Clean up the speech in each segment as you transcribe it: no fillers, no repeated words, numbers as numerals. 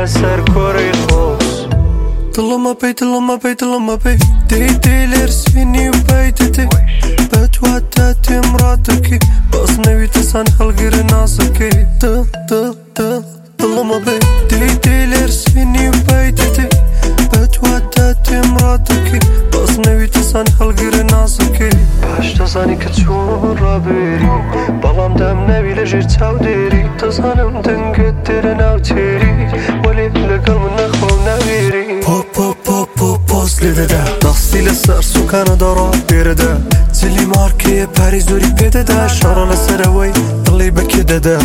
لسر كوري خوص طلما بي دي لرسيني وبيتتي بتواتاتي مراتكي بس نبي تسان خلقر ناسكي طلما بي دي لرسيني وبيتتي بتواتاتي مراتكي بس نبي تسان خلقر ناسكي باش تزاني كتشون رابيري بلام دم نبي لجير تاوديري تزانم دنقدر ناوتيري ولي لقل من نخو نبيري پوست لیده دستی لسر سوکان دارا بیرده زلی مارکی پری زوری پیده ده شارا لسر وی دلی بکیده ده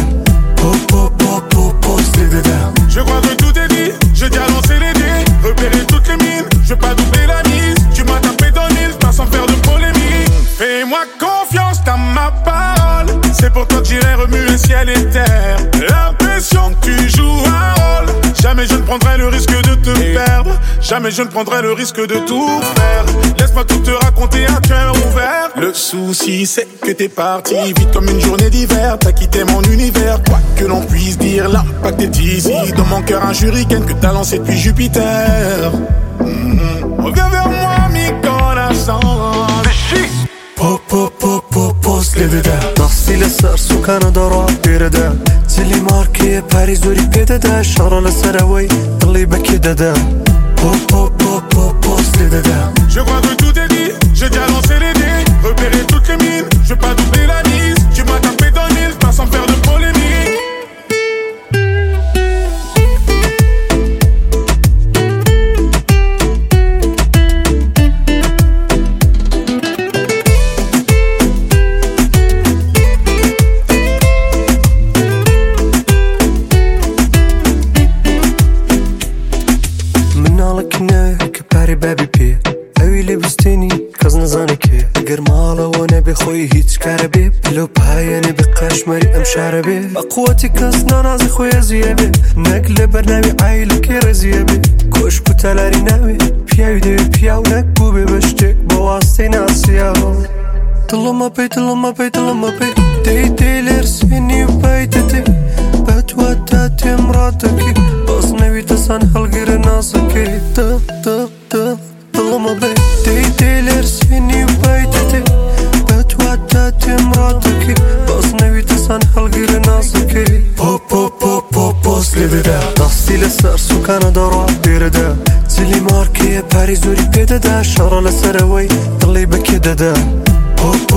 پوست لیده Je crois que tout est dit, j'ai déjà lancé les dés, repérer toutes les mines, je vais pas doubler la mise, tu m'as tapé dans le mille, pas sans faire de polémique. Fais-moi confiance, t'as ma parole, c'est pour toi que j'irai remuer ciel et terre. L'impression que tu joues un rôle, jamais je ne prendrai le risque de te perdre, jamais je ne prendrai le risque de tout faire. Laisse-moi tout te raconter à cœur ouvert. Le souci c'est que t'es parti vite comme une journée d'hiver, t'as quitté mon univers, quoi que l'on puisse dire, l'impact est ici. Dans mon cœur un shuriken que t'as lancé depuis Jupiter. Reviens vers moi mi corazon. پوست لیده دستی لسر سوکان دارا بیرده زلی مارکی پری زوری پیده ده شارا لسر وی دلی بکیده ده پوست لیده Je crois que tout est dit, j'ai déjà lancé les dés, repérer toutes les mines, je vais pas doubler la mise, tu m'as tapé dans le mille, pas sans faire de polémique. بابی پی اویلی بستینی کز نزانی که اگر مالا و نبی خوی هیچ کاره بی بلو پای نبی قشمری ام شاره بی بقوتی کس نانازی خوی ازیه بی نقل برناوی عایل که رزیه بی کش بوتلاری نوی پیاوی دوی پیاو نکبو بی بشتک بواسطه ناسیه طلما بی دی لرسینی و بیتتی بتواتاتي مراتكي بس نبي تسان خلقر ناسكي طلما بي دي لرسيني وبيتتي بتواتاتي مراتكي بس نبي تسان خلقر ناسكي پوست لیده دستی لسر سوکان دارا بیرده زلی مارکی پری زوری پیده ده شارا لسر وی دلی بکیده ده